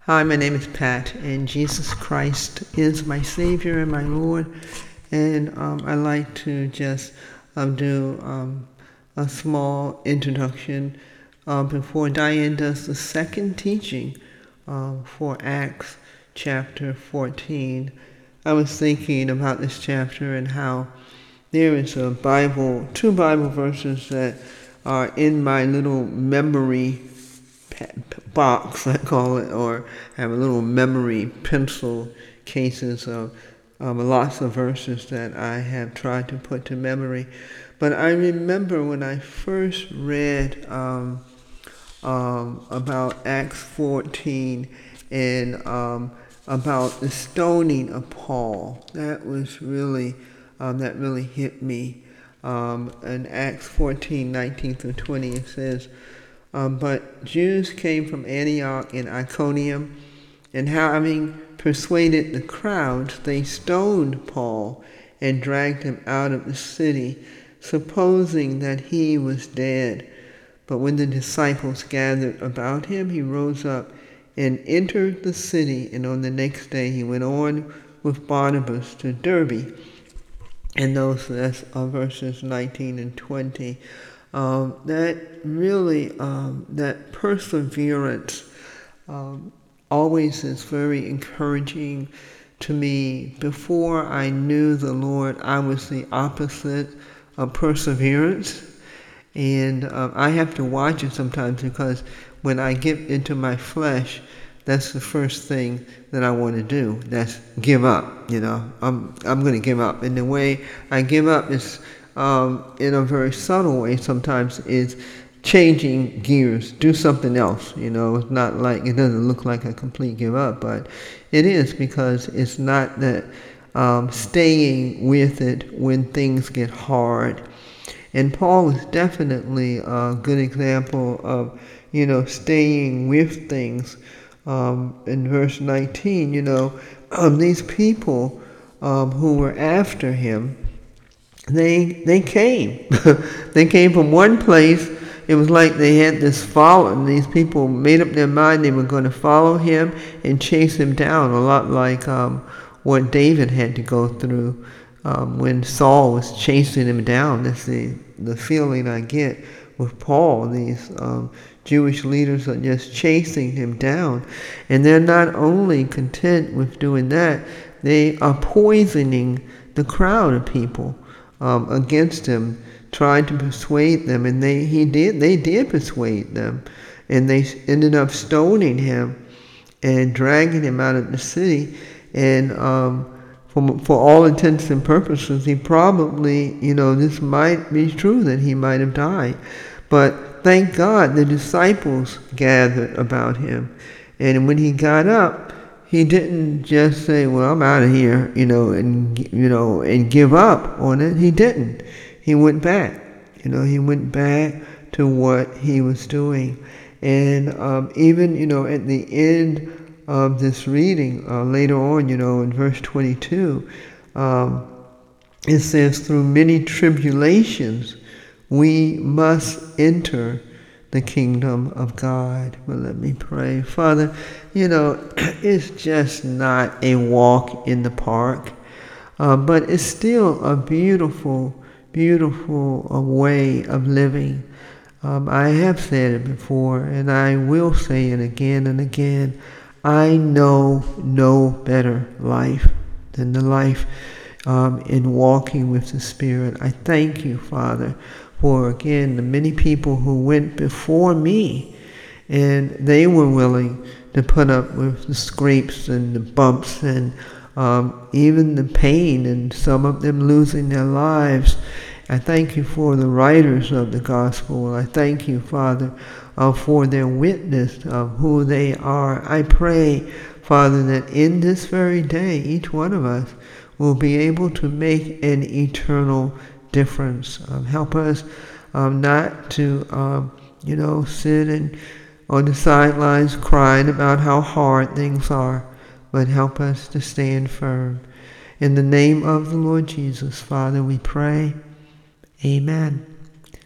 Hi, my name is Pat, and Jesus Christ is my Savior and my Lord. And I'd like to just do a small introduction before Diane does the second teaching for Acts chapter 14. I was thinking about this chapter and how there is two Bible verses that are in my little memory box, I call it, or have a little memory pencil cases of lots of verses that I have tried to put to memory. But I remember when I first read about Acts 14 and about the stoning of Paul. That was really, that really hit me. In Acts 14, 19 through 20, it says, but Jews came from Antioch and Iconium, and having persuaded the crowds, they stoned Paul and dragged him out of the city, supposing that he was dead. But when the disciples gathered about him, he rose up and entered the city, and on the next day he went on with Barnabas to Derbe. And that's verses 19 and 20. That really, that perseverance always is very encouraging to me. Before I knew the Lord, I was the opposite of perseverance. And I have to watch it sometimes, because when I get into my flesh, that's the first thing that I want to do. That's give up. I'm going to give up. And the way I give up is in a very subtle way sometimes, is changing gears, do something else. It's not like, it doesn't look like a complete give up, but it is, because it's not that staying with it when things get hard. And Paul is definitely a good example of, staying with things. In verse 19, these people who were after him, they came. They came from one place. It was like they had this following. These people made up their mind they were going to follow him and chase him down, a lot like what David had to go through when Saul was chasing him down. That's the feeling I get with Paul. These Jewish leaders are just chasing him down. And they're not only content with doing that, they are poisoning the crowd of people against him, trying to persuade them. And they did persuade them. And they ended up stoning him and dragging him out of the city. And for all intents and purposes, he probably, this might be true that he might have died. But thank God the disciples gathered about him. And when he got up, he didn't just say, well, I'm out of here, and give up on it. He didn't. He went back. He went back to what he was doing. And even, at the end of this reading, later on, in verse 22, it says, through many tribulations, we must enter the kingdom of God. Well, let me pray. Father, it's just not a walk in the park, but it's still a beautiful, beautiful way of living. I have said it before, and I will say it again and again. I know no better life than the life in walking with the Spirit. I thank you, Father, for, again, the many people who went before me, and they were willing to put up with the scrapes and the bumps and even the pain, and some of them losing their lives. I thank you for the writers of the gospel. I thank you, Father, for their witness of who they are. I pray, Father, that in this very day, each one of us will be able to make an eternal difference. Help us not to, sit on the sidelines crying about how hard things are, but help us to stand firm. In the name of the Lord Jesus, Father, we pray. Amen.